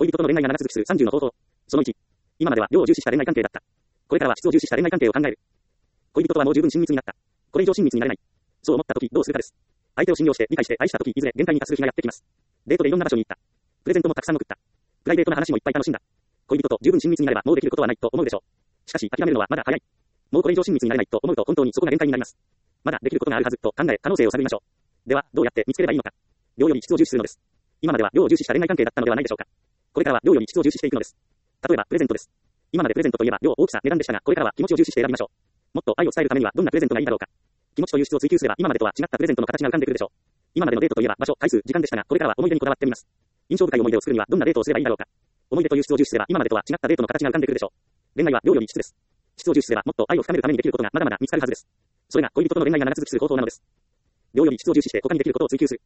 恋人との恋愛が長続きする30の方法。その1。今までは量を重視した恋愛関係だった。これからは質を重視した恋愛関係を考える。恋人とはもう十分親密になった。これ以上親密になれない。そう思った時どうするかです。相手を信用して理解して愛した時いずれ限界に達する日がやってきます。デートでいろんな場所に行った。プレゼントもたくさん送った。プライベートな話もいっぱい楽しんだ。恋人と十分親密になればもうできることはないと思うでしょう。しかし諦めるのはまだ早い。もうこれ以上親密になれないと思うと本当にそこが限界になります。まだできることがあるはずと考え可能性を探りましょう。ではどうやって見つければいいのか。量より質を重視するのです。今までは量を重視した恋愛関係だったのではないでしょうか。これからは量より質を重視していくのです。例えばプレゼントです。今までプレゼントといえば量、大きさ、値段でしたが、これからは気持ちを重視して選びましょう。もっと愛を伝えるためにはどんなプレゼントがいいだろうか。気持ちという質を追求すれば今までとは違ったプレゼントの形が浮かんでくるでしょう。今までのデートといえば場所、回数、時間でしたが、これからは思い出にこだわってみます。印象深い思い出を作るにはどんなデートをすればいいだろうか。思い出という質を重視すれば今までとは違ったデートの形が浮かんでくるでしょう。恋愛は量より質です。質を重視すればもっと愛を深めるためにできることがまだまだ見つかるはずです。それが恋人との恋愛が長続きする方法なのです。量より質を重視して他にできることを追求する。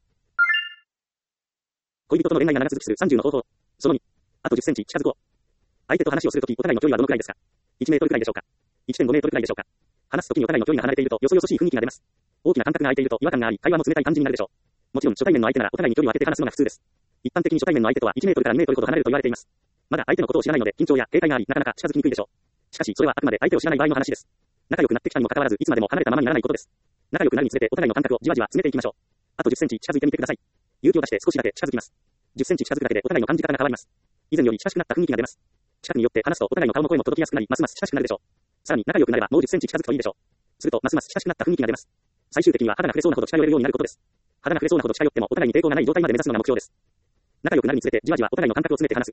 恋人との恋愛が長続きする30の方法。その2。あと10センチ近づこう。相手と話をするときお互いの距離はどのくらいですか。1メートルくらいでしょうか。1.5 メートルくらいでしょうか。話すときにお互いの距離が離れているとよそよそしい雰囲気が出ます。大きな間隔が空いていると違和感があり、会話も冷たい感じになるでしょう。もちろん初対面の相手ならお互いに距離を空けて話すのが普通です。一般的に初対面の相手とは1メートルから2メートルほど離れると言われています。まだ相手のことを知らないので緊張や警戒があり、なかなか近づきにくいでしょう。しかしそれはあくまで相手を知らない場合の話です。仲良くなってきたにもかかわらずいつまでも離れたままにならないことです。仲良くなるにつれてお互いの間隔をじわじわ詰めていきましょう。あと10センチ近づいてみてください。勇気を出して少しだけ近づきます。10センチ近づくだけでお互いの感じ方が変わります。以前より親しくなった雰囲気が出ます。近くによって話すとお互いの顔の声も届きやすくなり、ますます親しくなるでしょう。さらに仲良くなればもう10センチ近づくといいでしょう。するとますます親しくなった雰囲気が出ます。最終的には肌が触れそうなほど近寄れるようになることです。肌が触れそうなほど近寄ってもお互いに抵抗がない状態まで目指すのが目標です。仲良くなるにつれてじわじわお互いの感覚を詰めて話す。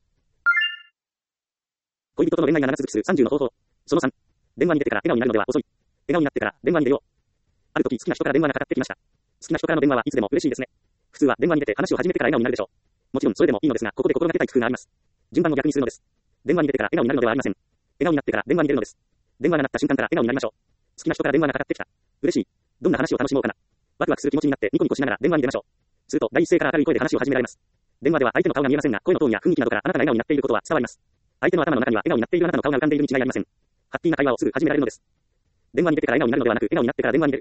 恋人との恋愛が長続きする30の方法。その3。電話に出てから笑顔になるのでは遅い。笑顔になってから電話に出よう。ある時好きな人から電話がかかってきました。好きな人からの電話はいつでも嬉しいですね。普通は電話に出て話を始めてから笑顔になるでしょう。もちろんそれでもいいのですが、ここで心がけたい工夫があります。順番を逆にするのです。電話に出てから笑顔になるのではありません。笑顔になってから電話に出るのです。電話が鳴った瞬間から笑顔になりましょう。好きな人から電話がかかってきた。嬉しい。どんな話を楽しもうかな。ワクワクする気持ちになってニコニコしながら電話に出ましょう。すると第一声から明るい声で話を始められます。電話では相手の顔が見えませんが、声のトーンや雰囲気などからあなたが笑顔になっていることは伝わります。相手の頭の中には笑顔になっているあなたの顔が浮かんでいるに違いありません。ハッピーな会話をすぐ始められるのです。電話に出てから笑顔になるのではなく、笑顔になってから電話に出る。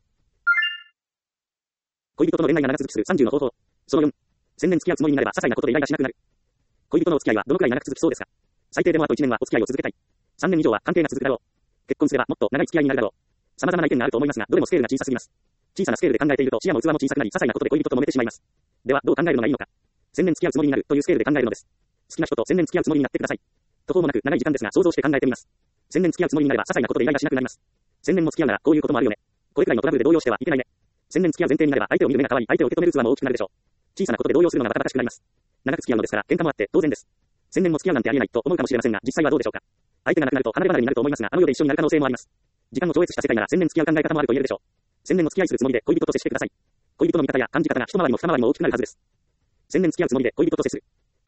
恋人との恋愛が長続きする30の方法。その4。1000年付き合うつもりになれば些細なことでイライラしなくなる。恋人のお付き合いはどのくらい長く続きそうですか。最低でもあと1年はお付き合いを続けたい。3年以上は関係が続くだろう。結婚すればもっと長い付き合いになるだろう。様々な意見があると思いますが、どれもスケールが小さすぎます。小さなスケールで考えていると視野も器も小さくなり、些細なことで恋人と揉めてしまいます。ではどう考えるのがいいのか。1000年付き合うつもりになるというスケールで考えるのです。好きな人と1000年付き合うつもりになってください。途方もなく長い時間ですが想像して考えてみます。1000年付き合うつもりになれば些細なことでイライラしなくなります。1000年も付き合うならこういうこともあるよね。これくらいのトラブルで動揺してはいけないね。1000年付き合う前提になれば相手を見る目が変わり、相手を受け止める器も大きくなるでしょう。小さなことで動揺するのがバタバタしくなります。長く付き合うのですから喧嘩もあって当然です。1000年も付き合うなんてありえないと思うかもしれませんが、実際はどうでしょうか。相手が亡くなると離れ離れになると思いますが、あの世で一緒になる可能性もあります。時間を超越した世界なら1000年付き合う考え方もあると言えるでしょう。1000年も付き合いするつもりで恋人と接してください。恋人の見方や感じ方が一回りも二回りも大きくなるはずです。1000年付き合うつもりで恋人と接する。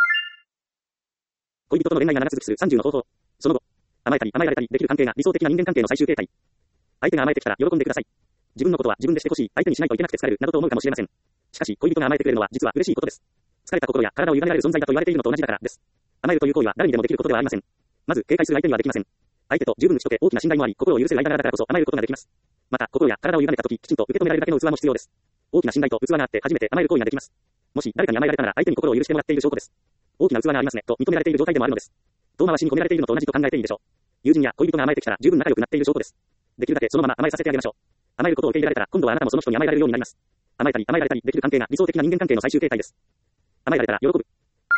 恋人との恋愛が長続きする30の方法。その後、甘えたり甘えられたりできる関係が理想的な人間関係の最終形態。相手が甘えてきたら喜んでください。自分のことは自分でしてほしい、相手にしないといけなくて疲れるなどと思うかもしれません。しかし恋人が甘えてくれるのは実は嬉しいことです。疲れた心や体を委ねられる存在だと言われているのと同じだからです。甘えるという行為は誰にでもできることではありません。まず警戒する相手にはできません。相手と十分打ち解け大きな信頼もあり、心を許せる間柄だからこそ甘えることができます。また心や体を委ねたとききちんと受け止められるだけの器も必要です。大きな信頼と器があって初めて甘える行為ができます。もし誰かに甘えられたなら相手に心を許してもらっている証拠です。大きな器がありますねと認められている状態でもあるのです。遠回しに込められているのと同じと考えていいでしょう。友人や恋人が甘えてきたら十分仲良くなっている証拠です。できるだけそのまま甘えさせてあげましょう。甘えることを受け入れられたら今度はあなたもその人に甘えられるようになります。甘えたり甘えられたりできる関係が理想的な人間関係の最終形態です。甘えられたら喜ぶ。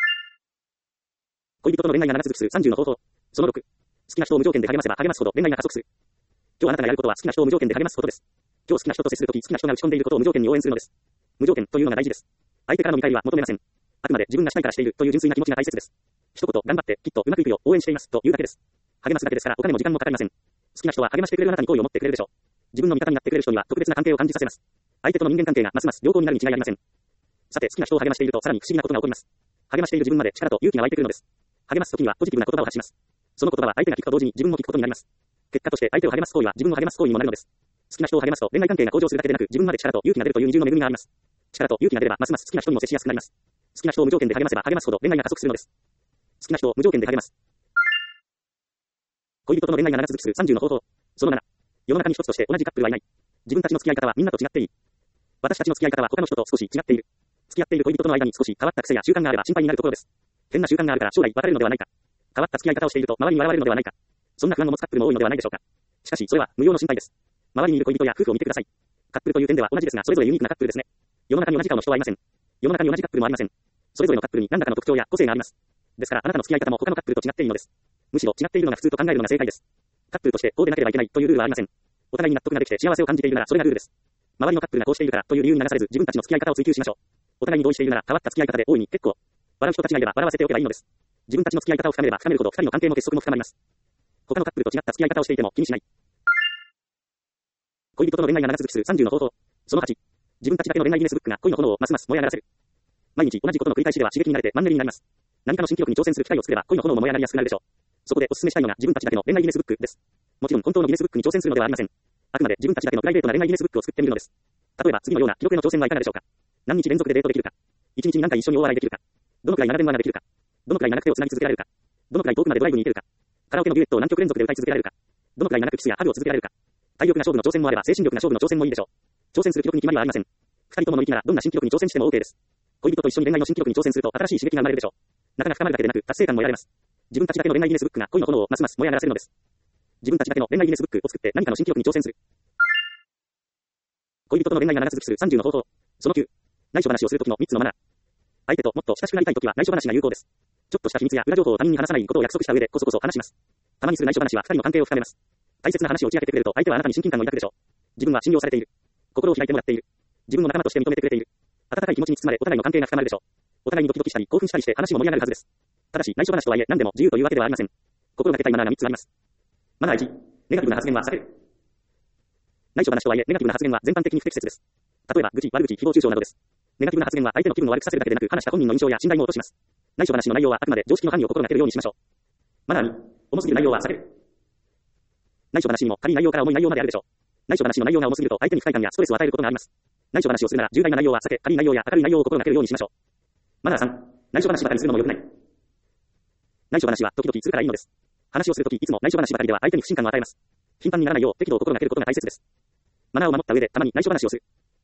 恋人との恋愛が長続きする30の方法。その6。好きな人を無条件で励ませば励ますほど恋愛が加速する。今日あなたがやることは好きな人を無条件で励ますことです。今日好きな人と接するとき好きな人が打ち込んでいることを無条件に応援するのです。無条件というのが大事です。相手からの見返りは求めません。あくまで自分がしたいからしているという純粋な気持ちが大切です。一言頑張ってきっとうまくいくよ応援していますというだけです。励ますだけですからお金も時間もかかりません。好きな人は励ましてくれるあなたに好意を持ってくれるでしょう。自分の味方になってくれる人には特別な関係を感じさせます。相手との人間関係がますます良好になるに違いありません。さて好きな人を励ましているとさらに不思議なことが起こります。励ましている自分まで力と勇気が湧いてくるのです。励ますときにはポジティブな言葉を発します。その言葉は相手が聞くと同時に自分も聞くことになります。結果として相手を励ます行為は自分を励ます行為にもなるのです。好きな人を励ますと恋愛関係が向上するだけでなく自分まで力と勇気が出るという二重の恵みがあります。力と勇気が出ればますます好きな人にも接しやすくなります。好きな人を無条件で励ませば励ますほど恋愛が加速するのです。好きな人を無条件で励ます。恋人との恋愛が長続きする30の方法。その7。世の中に一つとして同じカップルはいない。自分たちの付き合い方はみんなと違っていい。私たちの付き合い方は他の人と少し違っている。付き合っている恋人との間に少し変わった癖や習慣があれば心配になるところです。 変な習慣があるから将来別れるのではないか。変わった付き合い方をしていると周りに笑われるのではないか。そんな不安を持つカップルも多いのではないでしょうか。しかし、それは無用の心配です。周りにいる恋人や夫婦を見てください。カップルという点では同じですが、それぞれユニークなカップルですね。世の中に同じ顔の人はいません。世の中に同じカップルもありません。それぞれのカップルに何らかの特徴や個性があります。ですから、あなたの付き合い方も他のカップルと違っていいのです。むしろ違っているのが普通と考えるのが正解です。カップルとしてこうでなければいけないというルールはありません。お互いに納得ができて幸せを感じているならそれがルールです。周りのカップルがこうしているからという理由に流されず自分たちの付き合い方を追求しましょう。お互いに同意しているなら変わった付き合い方で大いに結構。笑う人たちがいれば笑わせておけばいいのです。自分たちの付き合い方を深めれば深めるほど二人の関係も結束も深まります。他のカップルと違った付き合い方をしていても気にしない。恋人との恋愛が長続きする30の方法。その8。自分たちだけの恋愛ギネスブックが恋の炎をますます燃え上がらせる。毎日同じことの繰り返しでは刺激になれてマンネリになります。何かの新記録に挑戦する機会を作れば恋の炎も燃え上がりやすくなるでしょう。そこでお勧めしたいのが自分たちだけの恋愛ギネスブックです。もちろん本当のギネスブックに挑戦するのではありません。あくまで自分たちだけのプライベートな恋愛ギネスブックを作ってみるのです。例えば次のような記録への挑戦はいかがでしょうか。何日連続でデートできるか。1日に何回一緒に大笑いできるか。どのくらい長電話ができるか。どのくらい長く手をつなぎ続けられるか。どのくらい遠くまでドライブに行けるか。カラオケのデュエットを何曲連続で歌い続けられるか。どのくらい長くキスやハグを続けられるか。体力な勝負の挑戦もあれば精神力な勝負の挑戦もいいでしょう。挑戦する記録に決まりはありません。二人ともの息ならどんな新記録に挑戦しても OK です。恋人と一緒に恋愛の新記録に挑戦すると新しい刺激が生まれるでしょう。仲が深まるだけでなく達成感も得られます。自分たちだけの恋愛ギネスブックが恋の炎をますます燃え上がらせるのです。自分たちだけの恋愛ギネスブックを作って何かの新記録に挑戦する。恋人との恋愛が長続きする30の方法。その9。内緒話をするときの3つのマナー。相手ともっと親しくなりたいときは内緒話が有効です。ちょっとした秘密や裏情報を他人に話さないことを約束した上でこそこそ話します。たまにする内緒話は二人の関係を深めます。大切な話を打ち明けてくれると相手はあなたに親近感を抱くでしょう。自分は信用されている。心を開いてもらっている。自分の仲間として認めてくれている。温かい気持ちに包まれお互いの関係が深まるでしょう。お互いにドキドキしたり興奮したりして話も盛り上がるはずです。ただし内緒話とはいえ何でも自由というわけではありません。心がけたいマナーが3つあります。マナー1、ネガティブな発言は避ける。内緒話とはいえネガティブな発言は全般的に不適切です。例えば愚痴、悪口、誹謗中傷などです。ネガティブな発言は相手の気分を悪くさせるだけでなく話した本人の印象や信頼も落とします。内緒話の内容はあくまで常識の範囲を心がけるようにしましょう。マナー2、重すぎる内容は避ける。内緒話にも軽い内容から重い内容まであるでしょう。内緒話の内容が重すぎると相手に不快感やストレスを与えることがあります。内緒話をするなら重大な内容は避け、軽い内容や明るい内容を心がけるようにしましょう。マナー3、内緒話ばかりするのも良くない。内緒話は時々するからいいのです。話をするときいつも内緒話ばかりでは相手に不信感を与えます。頻繁にならないよう適度を心がけることが大切です。マナーを守った上でたまに内緒話をする。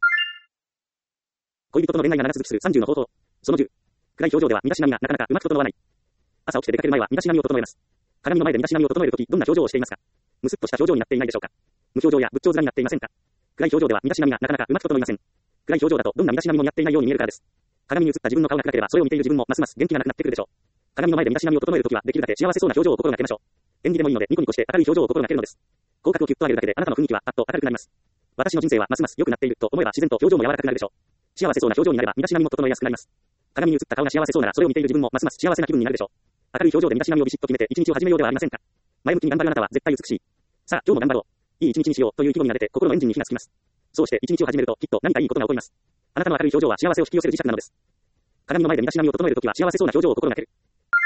恋人との恋愛が長続きする30の方法。その10。暗い表情では身だしなみがなかなかうまく整わない。朝起きて出かける前は身だしなみを整えます。鏡の前で身だしなみを整えるときどんな表情をしていますか。むすっとした表情になっていないでしょうか。無表情や仏頂面になっていませんか。暗い表情では身だしなみがなかなかうまく整いません。暗い表情だとどんな身だしなみもやっていないように見えるからです。鏡に映った自分の顔が暗ければそれを見ている自分もますます元気がなくなってくるでしょう。鏡の前で身だしなみを整えるときはできるだけ幸せそうな表情を心がけましょう。演技でもいいのでニコニコして明るい表情を心がけるのです。口角をキュッと上げるだけであなたの雰囲気はパッと明るくなります。私の人生はますます良くなっていると思えば自然と表情も柔らかくなるでしょう。幸せそうな表情になれば身だしなみも整いやすくなります。鏡に映った顔が幸せそうならそれを見ている自分もますます幸せな気分になるでしょう。明るい表情で身だしなみをビシッと決めて一日を始めようではありませんか。前向きに頑張るあなたは絶対美しい。さあ今日も頑張ろう。いい一日にしようという気分になれて心のエンジンに火がつきます。そうして一日を始めるときっと何かいいことが起こります。あなたの明るい表情は幸せを引き寄せる磁石なのです。鏡の前で身だしなみを整えるときは幸せそうな表情を心がける。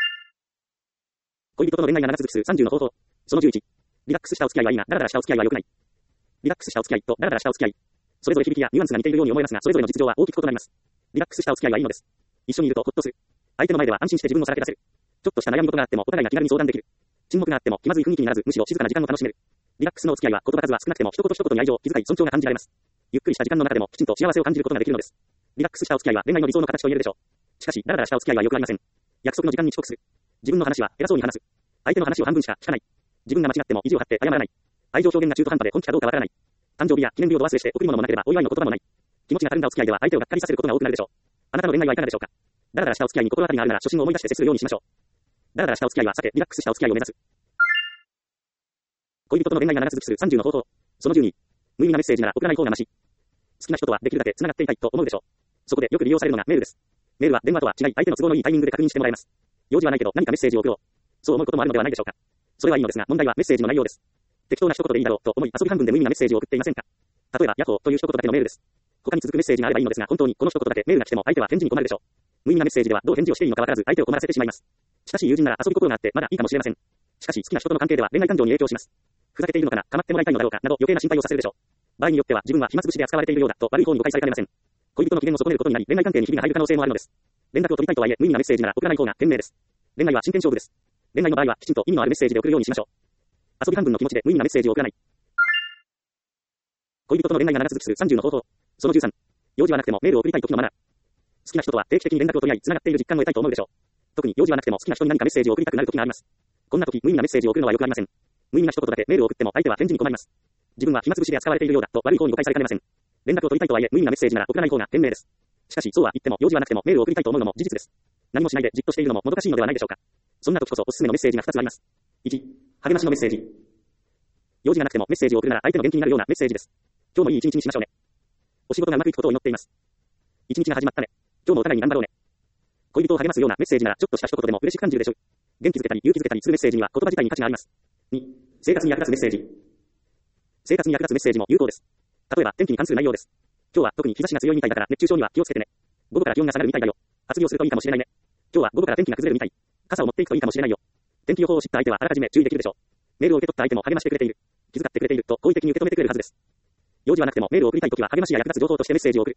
恋人との恋愛が長続きする30の方法。その11。リラックスしたお付き合いはいいがダラダラしたお付き合いは良くない。リラックスしたお付き合いとダラダラしたお付き合い。それぞれ響きやニュアンスが似ているように思えますがそれぞれの実情は大きく異なります。リラックスしたお付き合いはいいのです。一緒にいるとホッとする。相手の前では安心して自分をさらけ出せる。ちょっとした悩み事があってもお互いが気軽に相談できる。沈黙があっても気まずい雰囲気にならずむしろ静かな時間を楽しめる。リラックスのお付き合いは言葉数は少なくても一言一言に愛情、気遣い、尊重が感じられます。ゆっくりした時間の中でもきちんと幸せを感じることができるのです。リラックスしたお付き合いは恋愛の理想の形と言えるでしょう。しかしダラダラしたお付き合いはよくありません。約束の時間に遅刻する。自分の話は偉そうに話す。相手の話を半分しか聞かない。自分が間違っても意地を張って謝らない。愛情表現が中途半端で本気かどうかわからない。誕生日や記念日を度忘れして贈り物もなければお祝いの言葉もない。気持ちがたるんだお付き合いでは相手をがっかりさせることが多くなるでしょう。あなたの恋愛はいかがでしょうか。ダラダラしたお付き合いに心当たりがあるなら初心を思い出して接するようにしましょう。ダラダラしたお付き合いは避けリラックスしたお付き合いを目指す。恋人との恋愛が長続きする30の方法。その12。無意味なメッセージなら送らない方がマシ。好きな人とはできるだけ繋がっていたいと思うでしょう。そこでよく利用されるのがメールです。メールは電話とは違い相手の都合のいいタイミングで確認してもらえます。用事はないけど何かメッセージを送ろう。そう思うこともあるのではないでしょうか。それはいいのですが問題はメッセージの内容です。適当な一言でいいだろうと思い遊び半分で無意味なメッセージを送っていませんか。例えばヤッホーという一言だけのメールです。他に続くメッセージがあればいいのですが本当にこの一言だけメールが来ても相手は返事に困るでしょう。無意味なメッセージではどう返事をしていいのかわからず相手を困らせてしまいます。親しい友人なら遊び心があってまだいいかもしれません。しかし好きな人との関係では恋愛感情に影響します。ふざけているのかな、構ってもらいたいのだろうかなど余計な心配をさせるでしょう。場合によっては自分は暇つぶしで扱われているようだと悪い方に誤解されかねません。恋人の機嫌を損ねることになり恋愛関係にひびが入る可能性もあるのです。連絡を取りたいとはいえ無意味なメッセージなら送らない方が賢明です。恋愛は真剣勝負です。恋愛の場合はきちんと意味のあるメッセージで送るようにしましょう。遊び半分の気持ちで無意味なメッセージを送らない。恋人との恋愛が長続きする30の方法。その13。用事はなくてもメールを送りたい時のマナー。好きな人とは定期的に連絡を取り合い繋がっている実感を得たいと思うでしょう。 特に用事はなくても好きな人に何かメッセージを送りたくなる時があります。こんな時、無意味なメッセージを送るのは良くありません。無意味な一言だけメールを送っても相手は返事に困ります。自分は暇つぶしで扱われているようだと悪い方に誤解されかねません。連絡を取りたいとはいえ無意味なメッセージなら送らない方が賢明です。しかしそうは言っても用事はなくてもメールを送りたいと思うのも事実です。何もしないでじっとしているのももどかしいのではないでしょうか。そんな時こそおすすめのメッセージが2つあります。1、励ましのメッセージ。用事がなくてもメッセージを送るなら相手の元気になるようなメッセージです。今日もいい一日にしましょうね。お仕事がうまくいくことを祈っています。一日が始まったね。今日もお互いに頑張ろうね。恋人を励ますようなメッセージならちょっとした一言でも嬉しく感じるでしょう。元気づけたり勇気づけたりするメッセージには言葉自体に価値があります。2、生活に役立つメッセージ。生活に役立つメッセージも有効です。例えば天気に関する内容です。今日は特に日差しが強いみたいだから熱中症には気をつけてね。午後から気温が下がるみたいだよ。厚着をするといいかもしれないね。今日は午後から天気が崩れるみたい。傘を持っていくといいかもしれないよ。天気予報を知った相手はあらかじめ注意できるでしょう。メールを受け取った相手も励ましてくれている。気遣ってくれていると好意的に受け止めてくれるはずです。用事はなくてもメールを送りたいときは励ましや役立つ情報としてメッセージを送る。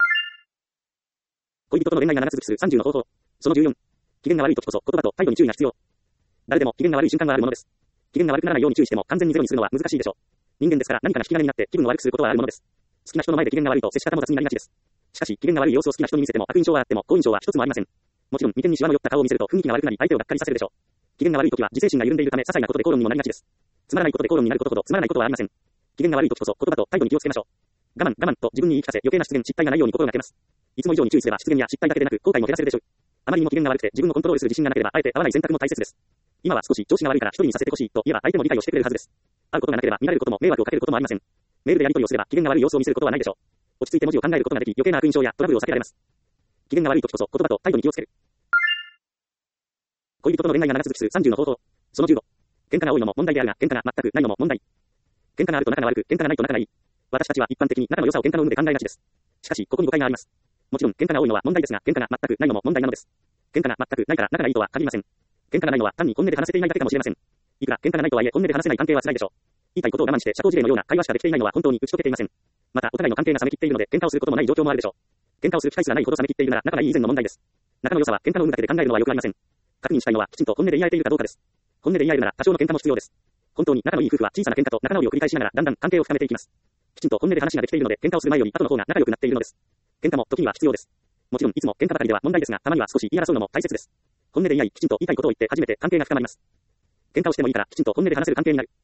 恋人との恋愛が長続きする30の方法。その14。機嫌が悪いときこそ言葉と態度に注意が必要。誰でも機嫌が悪い瞬間があるものです。機嫌が悪くならないように注意しても完全にゼロにするのは難しいでしょう。人間ですから何かの引き金になって気分を悪くすることはあるものです。好きな人の前で機嫌が悪いと接し方も雑になりがちです。しかし機嫌が悪い様子を好きな人に見せても悪印象はあっても好印象は一つもありません。もちろん眉間にシワの寄った顔を見せると雰囲気が悪くなり相手をがっかりさせるでしょう。機嫌が悪いときは自制心が緩んでいるため些細なことで口論にもなりがちです。つまらないことで口論になることほどつまらないことはありません。機嫌が悪いときこそ言葉と態度に気をつけましょう。我慢と自分に言い聞かせ余計な失言失態がないように心がけます。いつも以上に注意すれば失言や失態だけでなく後悔も減らせるでしょう。あまりにも機嫌が悪くて自分をコントロールする自信がなければあえて会わない選択も大切です。今は少し調子が悪いから一人にさせてほしいと言えば相手も理解をしてくれるはずです。会うことがなければ見られることも迷惑をかけることもありません。メールでやり取りをすれば機嫌が悪い様子を見せることはないでしょう。落ち着いて文字を考えることができ余計な悪印象やトラブルを避けられます。機嫌が悪いときこそ言葉と態度に気をつける。恋人との恋愛が長続きする30の方法。その15。喧嘩が多いのも問題であるが喧嘩が全くないのも問題。喧嘩があると仲が悪く喧嘩がないと仲がいい。私たちは一般的に仲の良さを喧嘩の有無で考えがちです。しかしここに誤解があります。もちろん喧嘩が多いのは問題ですが喧嘩が全くないのも問題なのです。喧嘩が全くないから仲がいいとは限りません。喧嘩がないのは単に本音で話せていないだけかもしれません。いくら喧嘩がないとはいえ本音で話せない関係は辛いでしょう。言いたいことを我慢して社交辞令のような会話しかできていないのは本当に打ち解けていません。またお互いの関係が冷め切っているので喧嘩をすることもない状況もあるでしょう。喧嘩をする機会すらないほど冷め切っているなら仲がいい以前の問題です。仲の良さは喧嘩の有無だけで考えるのはよくありません。確認したいのはきちんと本音で言い合えているかどうかです。本音で言い合えるなら多少の喧嘩も必要です。本当に仲のいい夫婦は小さな喧嘩と仲直りを繰り返しながらだんだん関係を深めていきます。きちんと本音で話ができているので喧嘩をする前より後の方が仲良くなっているのです。喧嘩も時には必要です。もちろんいつも喧嘩ばかりでは問題ですがたまには少し言い争うのも大切です。本音で言い合いきちんと言いたいことを言って初めて関係が深まります。喧嘩をしてもいいからきちんと本音で話せる関係になる。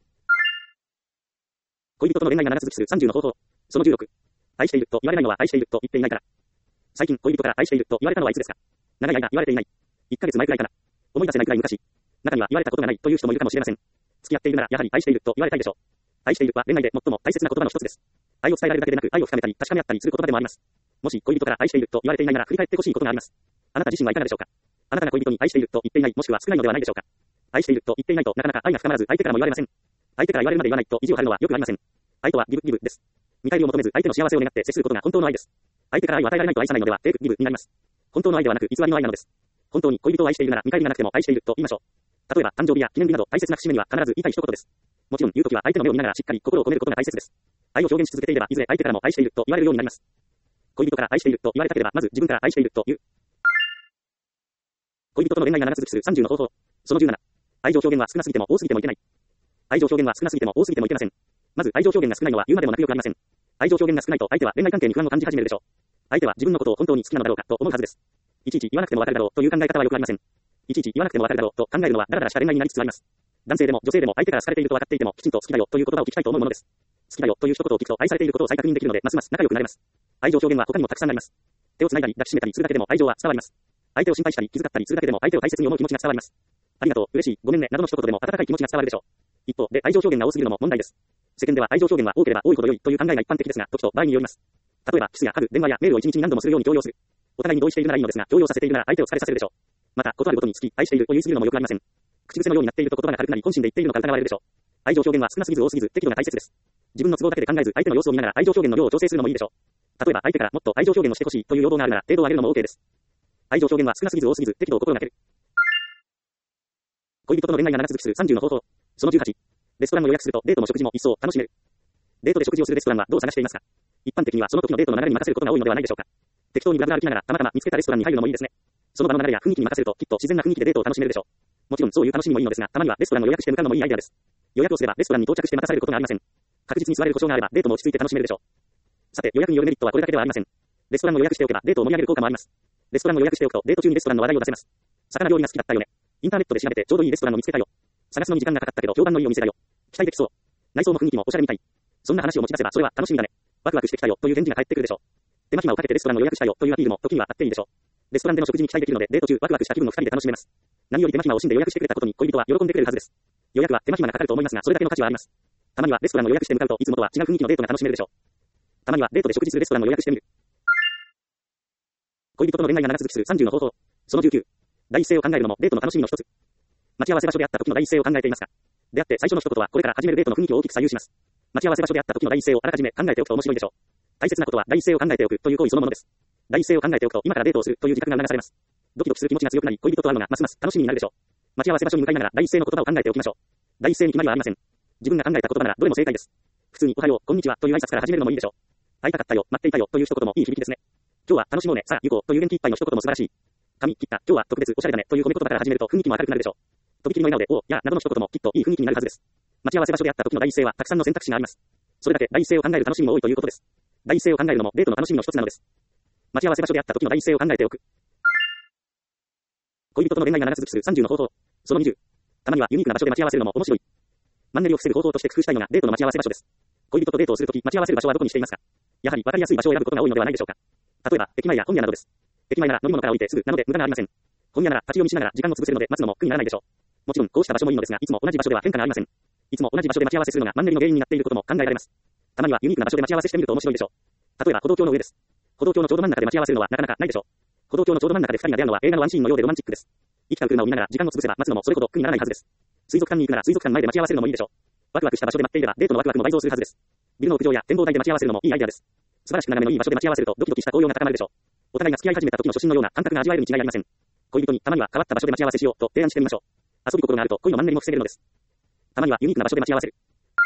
恋人との恋愛が長続きする30の方法。その16。愛していると言われないのは愛していると言っていないから。最近恋人から愛していると言われたのはいつですか。長い間言われていない。1ヶ月前くらいかな。思い出せないくらい昔。中には言われたことがないという人もいるかもしれません。付き合っているならやはり愛していると言われたいでしょう。愛しているは恋愛で最も大切な言葉の一つです。愛を伝えられるだけでなく愛を深めたり確かめ合ったりする言葉でもあります。もし恋人から愛していると言われていないなら振り返ってほしいことがあります。あなた自身はいかがでしょうか。あなたが恋人に愛していると言っていないもしくは少ないのではないでしょうか。愛していると言っていないとなかなか愛が深まらず相手からも言われません。相手から言われるまで言わないと意地を張るのはよくありません。愛とはギブです。見返りを求めず相手の幸せを願って接することが本当の愛です。相手から愛を与えられないと愛さないのではテイクギブになります。本当の愛ではなく偽りの愛なのです。本当に恋人を愛しているなら見返りがなくても愛していると言いましょう。例えば誕生日や記念日など大切な節目には必ず言いたい一言です。もちろん言うときは相手の目を見ながらしっかり心を込めることが大切です。愛を表現し続けていればいずれ相手からも愛していると言われるようになります。恋人から愛していると言われたければまず自分から愛していると言う。恋人との恋愛が長続きする30の方法。その17。愛情表現は少なすぎても多すぎてもいけない。愛情表現は少なすぎても多すぎてもいけません。まず愛情表現が少ないのは言うまでもなくよくありません。愛情表現が少ないと相手は恋愛関係に不安を感じ始めるでしょう。相手は自分のことを本当に好きなのだろうかと思うはずです。いちいち言わなくてもわかるだろうという考え方はよくありません。いちいち言わなくてもわかるだろうと考えるのはダラダラした恋愛になりつつあります。男性でも女性でも相手から好かれていると分かっていてもきちんと好きだよという言葉を聞きたいと思うものです。好きだよという一言を聞くと愛されていることを再確認できるのでますます仲良くなれます。愛情表現は他にもたくさんあります。手を繋いだり抱きしめたりするだけでも愛情は伝わります。相手を心配したり気遣ったりするだけでも相手を大切に思う気持ちが伝わります。ありがとう、嬉しい、ごめんねなどの一言でも温かい気持ちが伝わるでしょう。一方で愛情表現が多すぎるのも問題です。世間では愛情表現は多ければ多いほど良いという考えが一般的ですが時と場合によります。例えばキスやハグ、電話やメールを一日に何度もするように強要する。お互いに同意しているならいいのですが強要させているなら相手を疲れさせるでしょう。また断るごとに好き、愛していると言い過ぎるのもよくありません。口癖のようになっていると言葉が軽くなり本心で言っているのか疑われるでしょう。愛情表現は少なすぎず多すぎず適度が大切です。自分の都合だけで考えず相手の様子を見ながら愛情表現の量を調整するのもいいでしょう。例えば相手からもっと愛情表現をしてほしいという要望があるなら程度を上げるのも OK です。愛情表現は少なすぎず多すぎず適度を心がける。恋人との恋愛が長続きする30の方法。その18。レストランを予約するとデートも食事も一層楽しめる。デートで食事をするレストランはどう探していますか。一般的にはその時のデートの流れに任せることが多いのではないでしょうか。適当にブラブラ歩きながらたまたま見つけたレストランに入るのもいいですね。その場の流れや雰囲気に任せるときっと自然な雰囲気でデートを楽しめるでしょう。もちろんそういう楽しみもいいのですがたまにはレストランを予約して向かうのもいいアイデアです。予約をすればレストランに到着して待たされることがありません。確実に座れる故障があればデートも落ち着いて楽しめるでしょう。さて予約によるメリットはこれだけではありません。レストランを予約しておけばデートを盛り上げる効果もあります。レストランを予約しておくとデート中にレストランの話題を出せます。 魚料理が好きだったよね。インターネットで調べてちょうどいいレストランを見つけたよ。探すのに時間がかかったけど評判のいいお店だよ。期待できそう。内装も雰囲気もおしゃれみたい。そんな話を持ち出せばそれは楽しみだね。ワクワクしてきたよという返事が返ってくるでしょう。手間暇をかけてレストランを予約したよというアピールも時にはあっていいでしょう。レストランでの食事に期待できるのでデート中ワクワクした気分を2人で楽しめます。何より手間暇を惜しんで予約してくれたことに恋人は喜んでくれるはずです。予約は手間暇がかかると思いますがそれだけの価値はあります。たまにはレストランを予約して向かうといつもとは違う雰囲気のデートが楽しめるでしょう。たまにはデートで食事するレストランを予約してみる。恋人との恋愛が長続きする30の方法。その19。第一声を考えるのもデートの楽しみの一つ。待ち合わせ場所であった時の第一声を考えていますか？出会って最初の一言はこれから始めるデートの雰囲気を大きく左右します。待ち合わせ場所であった時の第一声をあらかじめ考えておくと面白いでしょう。大切なことは第一声を考えておくという行為そのものです。第一声を考えておくと今からデートをするという自覚が促されます。ドキドキする気持ちが強くなり恋人と会うのがますます楽しみになるでしょう。待ち合わせ場所に向かいながら第一声の言葉を考えておきましょう。第一声に決まりはありません。自分が考えた言葉ならどれも正解です。普通におはよう、こんにちはという挨拶から始めるのもいいでしょう。会いたかったよ、待っていたよという一言もいい響きですね。今日は楽しもうね、さあ行こうという元気いっぱいの一言も素晴らしい。髪切った、今日は特別おしゃれだねという褒め言葉から始めると雰囲気も明るくなるでしょう。とびきりの笑顔でおやなどの一言もきっといい雰囲気になるはずです。待ち合わせ場所であった時の第一声はたくさんの選択肢があります。それだけ第一声を考える楽しみも多いということです。第一声を考えるのもデートの楽しみの一つなのです。待ち合わせ場所であった時の第一声を考えておく。恋人との恋愛が長続きする30の方法。その20。たまにはユニークな場所で待ち合わせるのも面白い。マンネリを防ぐ方法として工夫したいのがデートの待ち合わせ場所です。恋人とデートをするとき待ち合わせる場所はどこにしていますか？やはり分かりやすい場所を選ぶことが多いのではないでしょうか。例えば駅前や本屋などです。駅前なら飲み物から置いてすぐなので無駄がありません。本屋なら立ち読みしながら時間を潰せるので待つのも苦にならないでしょう。もちろんこうした場所もいいのですがいつも同じ場所では変化がありません。いつも同じ場所で待ち合わせするのがマンネリの原因になっていることも考えられます。たまにはユニークな場所で待ち合わせしてみると面白いでしょう。例えば歩道橋の上です。歩道橋のちょうど真ん中で待ち合わせるのはなかなかないでしょう。歩道橋のちょうど真ん中で二人が出会うのは映画のワンシーンのようでロマンチックです。生きた車を見ながら時間を潰せば待つのもそれほど苦にならないはずです。水族館に行くなら水族館前で待ち合わせるのもいいでしょう。ワクワクした場所で待っていればデートのワクワクも倍増するはずです。ビルの屋上や展望台で待ち合わせるのもいいアイデアです。素晴らしく眺めのいい場所で待ち合わせるとドキドキした高揚が高まるでしょう。お互いが付き合い始めた時の初心のような感覚が味わえるに違いありません。恋人にたまには変わった場所で待ち合わせしようと提案してみましょう。遊び心があると恋のマンネリも防げるのです。たまにはユニークな場所で待ち合わせる。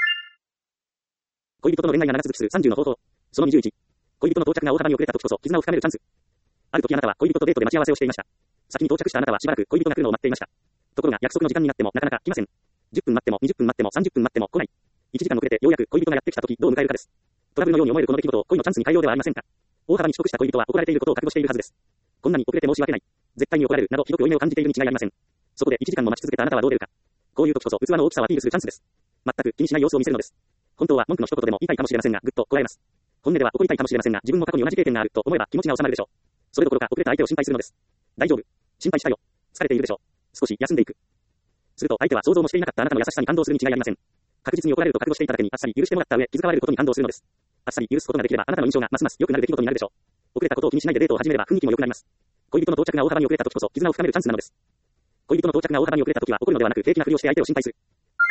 恋人との恋愛が長続きする30の方法。その21。恋人の到着が大幅に遅れた時こそ絆を深めるチャンス。ある時あなたは恋人とデートで待ち合わせをしていました。先に到着したあなたはしばらく恋人が来るのを待っていました。ところが約束の時間になってもなかなか来ません。10分待っても20分待っても30分待っても来ない。1時間遅れてようやく恋人がやってきた時どう迎えるかです。トラブルのように思えるこの出来事を恋のチャンスに変えようではありませんか。大幅に遅刻した恋人は怒られていることを覚悟しているはずです。こんなに遅れて申し訳ない。絶対に怒られるなどひどく負い目を感じているに違いありません。そこで1時間も待ち続けたあなたはどう出るか。こういう時こそ器の大きさをアピールするチャンスです。全く気にしない様子を見せるのです。本当は文句の一言でも言いたいかもしれませんがぐっとこらえます。本音では怒りたいかもしれませんが自分も過去に同じ経験があると思えば気持ちが収まるでしょう。それどころか遅れた相手を心配するのです。大丈夫。心配したよ。疲れているでしょう。少し休んでいく。すると相手は想像もしていなかったあなたの優しさに感動するに違いありません。確実に怒られると覚悟していただけにあっさり許してもらった上気遣われることに感動するのです。あっさり許すことができればあなたの印象がますます良くなる出来事になるでしょう。遅れたことを気にしないでデートを始めれば雰囲気も良くなります。恋人の到着が大幅に遅れた時こそ絆を深めるチャンスなのです。恋人の到着が大幅に遅れた時は怒るのではなく平気なふりをして相手を心配する。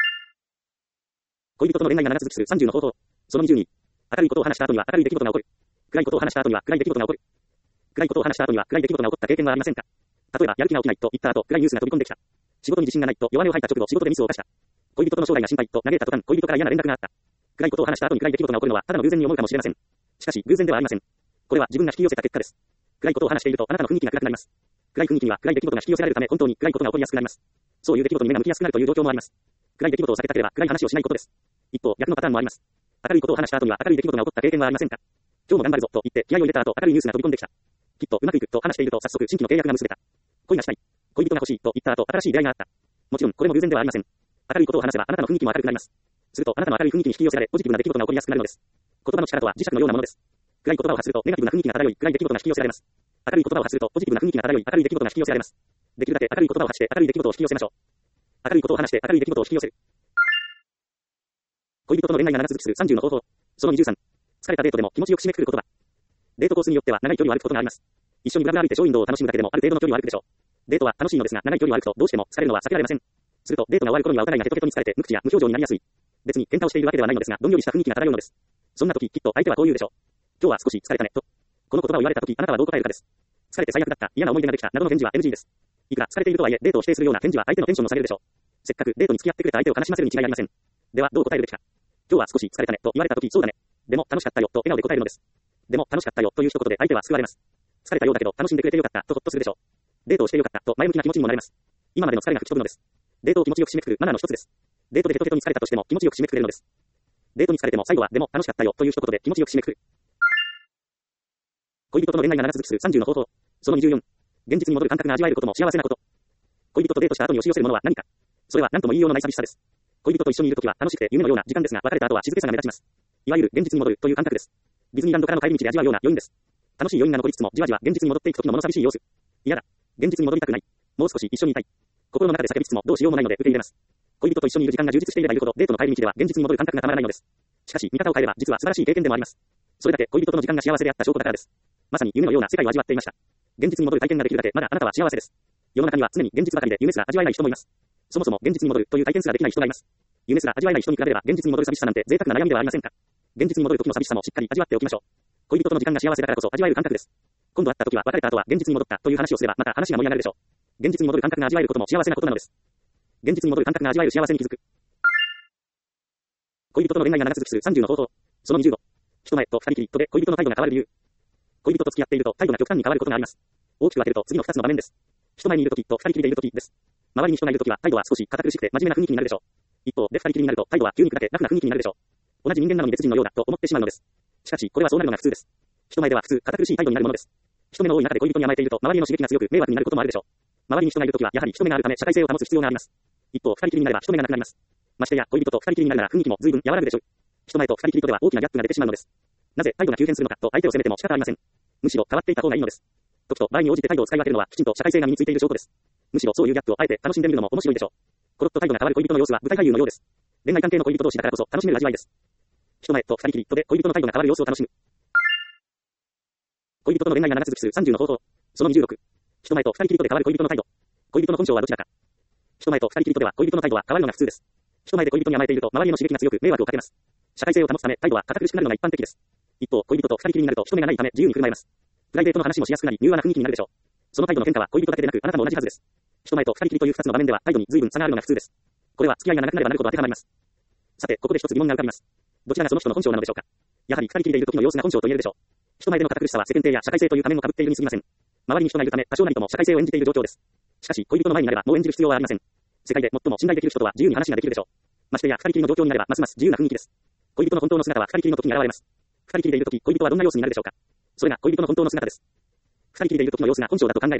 恋人との恋愛が長続きする30の方法。その20に。明るいことを話した後には明るい出来事が起こる。暗いことを話した後には暗い出来事が起こる。暗いことを話した後には暗い出来事が起こった経験はありませんか。例えばやる気が起きないと言った後暗いニュースが飛び込んできた。仕事に自信がないと弱音を吐いた直後仕事でミスを犯した。恋人との将来が心配と嘆いた途端恋人から嫌な連絡があった。暗いことを話した後に暗い出来事が起こるのはただの偶然に思うかもしれません。しかし偶然ではありません。これは自分が引き寄せた結果です。暗いことを話しているとあなたの雰囲気が暗くなります。暗い雰囲気には暗い出来事が引き寄せられるため本当に暗いことが起こりやすくなります。そういう出来事に目が向きやすくなるという状況もあります。暗い出来事を避けたければ暗い話をしないことです。一方逆のパターンもあります。明るいことを話した後には明るい出来事が起こった経験はありませんか。今日も頑張るぞと言って気合を入れた後明るいニュースが飛び込んできた。きっとうまくいくと話していると早速新規の契約が結べた。恋がしたい。恋人が欲しいと言った後新しい出会いがあった。もちろんこれも偶然ではありません。明るいことを話せばあなたの雰囲気も明るくなります。するとあなたの明るい雰囲気に引き寄せられポジティブな出来事が起こりやすくなるのです。言葉の力とは磁石のようなものです。暗い言葉を発するとネガティブな雰囲気が漂い暗い出来事が引き寄せられます。明るい言葉を発するとポジティブな雰囲気が漂い明るい出来事が引き寄せられます。できるだけ明るい言葉を発して明るい出来事を引き寄せましょう。明るいことを話して明るい出来事を引き寄せる。恋人との恋愛が長続きする30の方法。その23。疲れたデートでも気持ちよく締めくくる言葉。デートコースによっては長い距離を歩くことがあります。一緒にブラブラ歩いてショーウィンドウを楽しむだけでもある程度の距離を歩くでしょう。デートは楽しいのですが長い距離を歩くとどうしても疲れるのは避けられません。するとデートが終わる頃にはお互いがヘトヘトに疲れて無口や無表情になりやすい。別に喧嘩をしているわけではないのですがどんよりした雰囲気が漂うのです。そんな時きっと相手はこう言うでしょう。今日は少し疲れたねと。この言葉を言われた時あなたはどう答えるかです。疲れて最悪だった嫌な思い出ができたなどの返事は NG です。いくら疲れているとはいえデートを否定するような返事は相手のテンションを下げるでしょう。せっかくデートに付き合ってくれた相手を悲しませるに違いありません。ではどう答えるべきか。今日は少し疲れたねと言われた時そうだね。でも楽しかったよと笑顔で答えるのです。でも楽しかったよという一言で相手は救われます。疲れたようだけど楽しんでくれてよかったとほっとするでしょう。デートをしてよかったと前向きな気持ちにもなれます。今までの疲れが吹き飛ぶのです。デートを気持ちよく締めくくるマナーの一つです。デートでヘトヘトに疲れたとしても気持ちよく締めくくれるのです。デートに疲れても最後はでも楽しかったよという一言で気持ちよく締めくくる。恋人との恋愛が長続きする30の方法。その24。現実に戻る感覚が味わえることも幸せなこと。 恋人とデートした後に押し寄せるものは何か。それは何とも言いようのない寂しさです。恋人と一緒にいるときは楽しくて夢のような時間ですが、別れた後は静けさが目立ちます。いわゆる現実に戻るという感覚です。ディズニーランドからの帰り道で味わうような余韻です。楽しい余韻が残りつつもじわじわ現実に戻っていく時の物寂しい様子。嫌だ。現実に戻りたくない。もう少し一緒にいたい。心の中で叫びつつもどうしようもないので受け入れます。恋人と一緒にいる時間が充実していればいるほどデートの帰り道では現実に戻る感覚がたまらないのです。しかし見方を変えれば実は素晴らしい経験でもあります。それだけ恋人との時間が幸せであった証拠だからです。まさに夢のような世界を味わっていました。現実に戻る体験ができるだけまだあなたは幸せです。世の中には常に現実ばかりで夢すら味わえない人もいます。そもそも現実に戻るという体験すらできない人がいます。夢すら味わえない人に比べれば現実に戻る寂しさなんて贅沢な悩みではありませんか。現実に戻る時の寂しさもしっかり味わっておきましょう。恋人との時間が幸せだからこそ味わえる感覚です。今度会った時は別れた後は現実に戻ったという話をすればまた話が盛り上がるでしょう。現実に戻る感覚が味わえることも幸せなことなのです。現実に戻る感覚が味わえる幸せに気づく。恋人との恋愛が長続きする30の方法。その25。人前と二人きりとで恋人の態度が変わる理由。恋人と付き合っていると態度が極端に変わることがあります。大きく分けると次の2つの場面です。人前にいるときと二人きりでいるときです。周りに人がいるときは態度は少し堅苦しくて真面目な雰囲気になるでしょう。一方で二人きりになると態度は急に砕けラフな雰囲気になるでしょう。同じ人間なのに別人のようだと思ってしまうのです。しかしこれはそうなるのが普通です。人前では普通堅苦しい態度になるものです。人目の多い中で恋人に甘えていると周りの刺激が強く迷惑になることもあるでしょう。周りに人がいるときはやはり人目があるため社会性を保つ必要があります。一方二人きりになれば人目がなくなります。ましてや恋人と二人きりになるなら雰囲気も随分和らぐでしょう。人前と二人きりとでは大きなギャップが出てしまうのです。なぜ態度が急変するのかと相手を責めても仕方ありません。むしろ変わっていた方がいいのです。時と場合に応じて態度を使い分けるのはきちんと社会性が身についている証拠です。むしろそういうギャップをあえて楽しんでみるのも面白いでしょう。コロッと態度が変わる恋人の様子は舞台俳優のようです。恋愛関係の恋人同士だからこそ楽しめる味わいです。人前と二人きりとで恋人の態度が変わる様子を楽しむ。恋人との恋愛が長続きする30の方法。その26。人前と二人きりとで変わる恋人の態度。恋人の本性はどちらか。人前と二人きりとでは恋人の態度は変わるのが普通です。人前で恋人に甘えていると周りへの刺激が強く迷惑をかけます。社会性を保つため態度は堅苦しくなるのが一般的です。一方、恋人と二人きりになると人目がないため自由に振る舞えます。プライベートの話もしやすくなり柔和な雰囲気になるでしょう。その態度の変化は恋人だけでなくあなたも同じはずです。人前と二人きりという二つの場面では態度に随分差があるのが普通です。これは付き合いが長くなればなるほど当てはまります。さて、ここで一つ疑問が浮かびます。どちらがその人の本性なのでしょうか。やはり二人きりでいる時の様子が本性と言えるでしょう。人前での堅苦しさは世間体や社会性という仮面を被っているに過ぎません。周りに人がいるため多少なりとも社会性を演じている状況です。しかし恋人の前になればもう演じる必要はありません。世界で最も信頼できる人とは自由に話ができるでしょう。ましてや二人きりの状況になればますます自由な雰囲気です。恋人の本当の姿は二人きりの時に現れます。二人きりでいる時恋人はどんな様子になるでしょうか。それが恋人の本当の姿です。二人きりでいる時の様子が本性だと考える。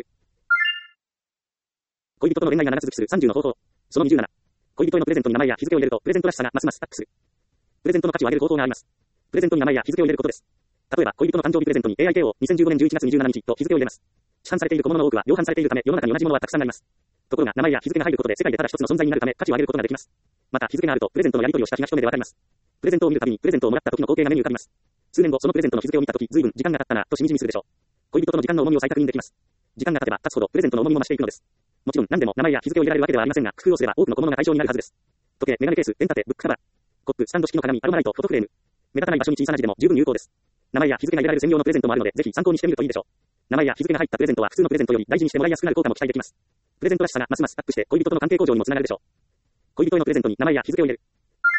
恋人との恋愛が長続きする30の方法。その27。恋人へのプレゼントに名前や日付を入れるとプレゼントらしさがますますアップする。プレゼントの価値を上げる方法があります。プレゼントに名前や日付を入れることです。例えば恋人の誕生日プレゼントに AIK を2015年11月27日と日付を入れます。市販されている小物の多くは量販されているため世の中に同じものはたくさんあります。ところが名前や日付が入ることで世界でただ一つの存在になるため価値を上げることができます。また日付があるとプレゼントのやり取りをした日が一目でわかります。プレゼントを見るたびにプレゼントをもらった時の光景が目に浮かびます。数年後そのプレゼントの日付を見た時随分時間が経ったなとしみじみするでしょう。恋人との時間の重みを再確認できます。時間が経てば経つほどプレゼントの重みも増していくのです。もちろん何でも名前や日付を入れられるわけではありませんが工夫をすれば多くの小物が対象になるはずです。時計、メガネケース、ペン立て、ブックカバー、コップ、スタンド式の鏡、アロマライト、フォトフレーム。目立たない場所に小さな字でも十分有効です。名前や日付が入れられる専用のプレゼントもあるのでぜひ参考にしてみるといいでしょう。名前や日付が入ったプレゼントは普通のプレゼントより大事にしてもらいやすくなる効果も期待できます。プレゼントらしさがますますアップして恋人との関係向上にもつながるでしょう。恋人へのプレゼントに名前や日付を入れる。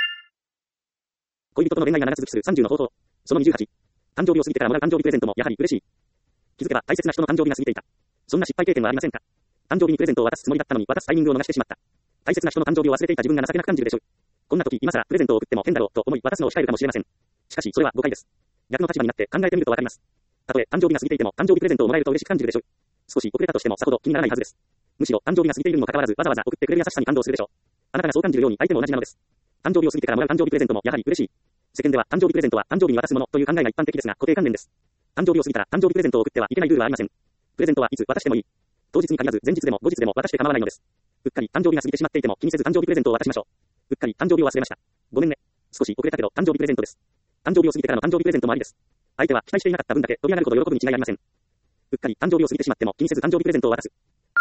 恋人との恋愛が長続きする30の方法。その28。誕生日を過ぎてからもらう誕生日プレゼントもやはり嬉しい。気づけば大切な人の誕生日が過ぎていた。そんな失敗経験はありませんか。誕生日にプレゼントを渡すつもりだったのに渡すタイミングを逃してしまった。大切な人の誕生日を忘れていた自分が情けなく感じるでしょう。こんな時今更プレゼントを送っても変だろうと思い渡すのを控えるかもしれません。しかしそれは誤解です。逆の立場になって考えてみるとわかります。たとえ誕生日が過ぎていても誕生日プレゼントをもらえると嬉しく感じるでしょう。少し遅れたとしてもさほど気にならないはずです。むしろ誕生日が過ぎているにもかかわらずわざわざ送ってくれる優しさに感動するでしょう。あなたがそう感じるように相手も同じなのです。誕生日を過ぎてからもらう誕生日プレゼントもやはり嬉しい。世間では誕生日プレゼントは誕生日に渡すものという考えが一般的ですが固定観念です。誕生日を過ぎたら誕生日プレゼントを送ってはいけないルールはありません。プレゼントはいつ渡してもいい。当日に限らず前日でも後日でも渡して構わないのです。うっかり誕生日が過ぎてしまっていても気にせず誕生日プレゼントを渡しましょう。うっかり誕生日を忘れました。ごめんね。少し遅れたけど誕生日プレゼントです。誕生日を過ぎてからの誕生日プレゼントもありです。相手は期待していなかった分だけ飛び上がるほど喜ぶに違いありません。うっかり誕生日を過ぎてしまっても気にせず誕生日プレゼントを渡す。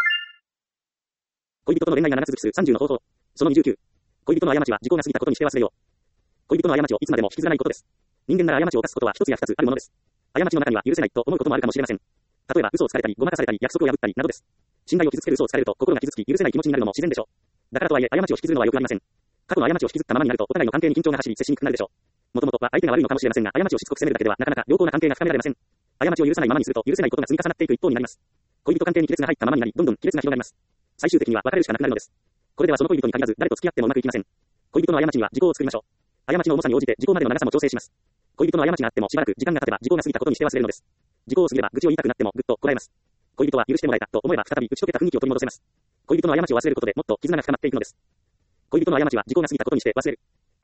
恋人との恋愛が長続きする30の方法。その29。恋人の過ちは時効が過ぎたことにして忘れよう。恋人の過ちをいつまでも引きずらないことです。人間なら過ちを犯すことは一つや二つあるものです。過ちの中には許せないと思うこともあるかもしれません。例えば嘘をつかれたりごまかされたり約束を破ったりなどです。信頼を傷つける嘘をつかれると心が傷つき許せない気持ちになるのも自然でしょう。だからとはいえ過ちを引きずるのは良くありません。過去の過ちを引きずったままになるとお互いの関係に緊張が走り接しにくくなるでしょう。もともとは相手が悪いのかもしれませんが過ちをしつこく責めるだけではなかなか良好な関係が深められません。過ちを許さないままにすると許せないことが積み重なっていく一方になります。恋人関係に亀裂が入ったままになりどんどん亀裂が広がります。最終的には別れるしかなくなるのです。これではその恋人に限らず誰と付き合ってもうまくいきません。恋人の過ちには時効を作りましょう。過ちの重さに応じて時効までの長さも調整します。恋人の過ちがあってもしばらく時間が経てば時効が過ぎたことにして忘れるのです。時効を過ぎれば愚痴を言いたくなってもぐっとこらえます。恋人は許してもらえたと思えば再び打ち解けた雰囲気を取り戻せます。 恋人の過ちを忘れることでもっと絆が深まっていくのです。恋人の過ちは時効が過ぎたことにして忘れる。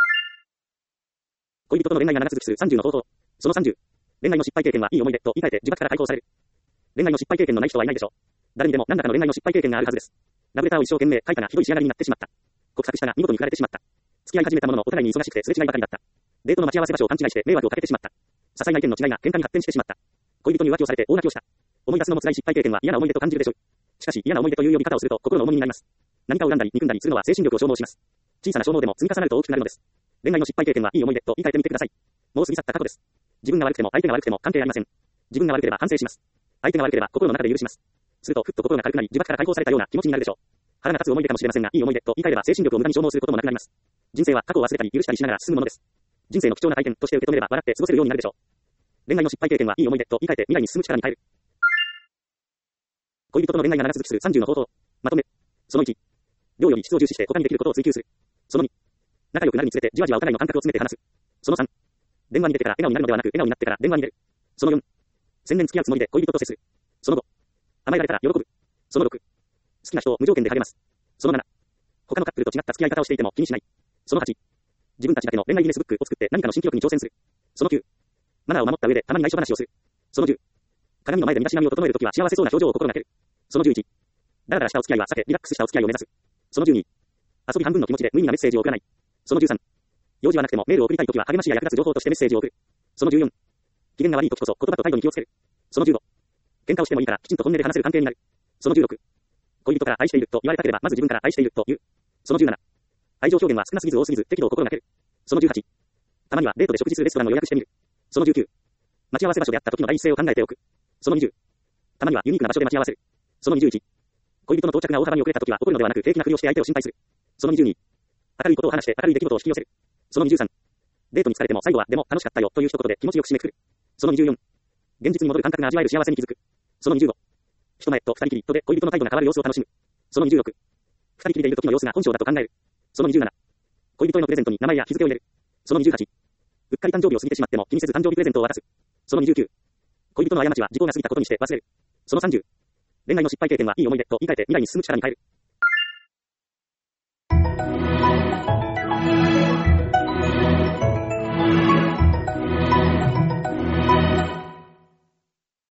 恋人との恋愛が長続きする30の方法。その30。恋愛の失敗経験はいい思い出と言い換えて呪縛から解放される。恋愛の失敗経験のない人はいないでしょう。誰にでも何らかの恋愛の失敗経験があるはずです。ラブレターを一生懸命書いたがひどい仕上がりになってしまった。告白したが見事に振られてしまった。付き合い始めたもののお互いに忙しくてすれ違いばかりだった。デートの待ち合わせ場所を勘違いして迷惑をかけてしまった。些細な意見の違いが喧嘩に発展してしまった。恋人に浮気をされて大泣きをした。思い出すのも辛い失敗経験は嫌な思い出と感じるでしょう。しかし嫌な思い出という呼び方をすると心の重みになります。何かを恨んだり憎んだりするのは精神力を消耗します。小さな消耗でも積み重なると大きくなるのです。恋愛の失敗経験はいい思い出と言い換えてみてください。もう過ぎ去った過去です。自分が悪くても相手が悪くても関係ありません。自分が悪ければ反省します。相手が悪ければ心の中で許します。するとふっと心が軽くなり呪縛から解放されたような気持ちになるでしょう。腹が立つ思い出かもしれませんがいい思い出と言い換えれば精神力を無駄に消耗することもなくなります。人生は過去を忘れたり許したりしながら進むものです。人生の貴重な体験として受け止めれば笑って過ごせるようになるでしょう。恋愛の失敗経験はいい思い出と言い換えて未来に進む力に変える。恋人との恋愛が長続きする30の方法。まとめ。その1。量より質を重視して他にできることを追求する。その2。仲良くなるにつれてじわじわお互いの感覚を詰めて話す。その3。電話に出てから笑顔になるのではなく笑顔になってから電話に出る。その4。千年付き合うつもりで恋人と接する。その5。甘えられたら喜ぶ。その6。好きな人を無条件で励ます。その7。他のカップルと違った付き合い方をしていても気にしない。その8。自分たちだけの恋愛ギネスブックを作って何かの新記録に挑戦する。その9。マナーを守った上でたまに内緒話をする。その10。鏡の前で身だしなみを整えるときは幸せそうな表情を心がける。その11。だらだらしたお付き合いは避けリラックスしたお付き合いを目指す。その12。遊び半分の気持ちで無意味なメッセージを送らない。その13。用事はなくてもメールを送りたいときは励ましや役立つ情報としてメッセージを送る。その14。機嫌が悪いときこそ言葉と態度に気をつける。その15。喧嘩をしてもいいからきちんと本音で話せる関係になる。その16。恋人から愛していると言われたければまず自分から愛していると言う。その17。愛情表現は少なすぎず多すぎず適度を心がける。その18。たまにはデートで食事するレストランを予約してみる。その19。待ち合わせ場所であった時の第一声を考えておく。その20。たまにはユニークな場所で待ち合わせる。その21。恋人の到着が大幅に遅れた時は怒るのではなく平気なふりをして相手を心配する。その22。明るいことを話して明るい出来事を引き寄せる。その23。デートに疲れても最後はでも楽しかったよという一言で気持ちよく締めくくる。その24。現実に戻る感覚が味わえる幸せに気づく。その25。人前と二人きりとで恋人の態度が変わる様子を楽しむ。その26。二人きりでいる時の様子が本性だと考える。その27。恋人へのプレゼントに名前や日付を入れる。その28。うっかり誕生日を過ぎてしまっても気にせず誕生日プレゼントを渡す。その29。恋人の過ちは時効が過ぎたことにして忘れる。その30。恋愛の失敗経験はいい思い出と言い換えて未来に進む力に変える。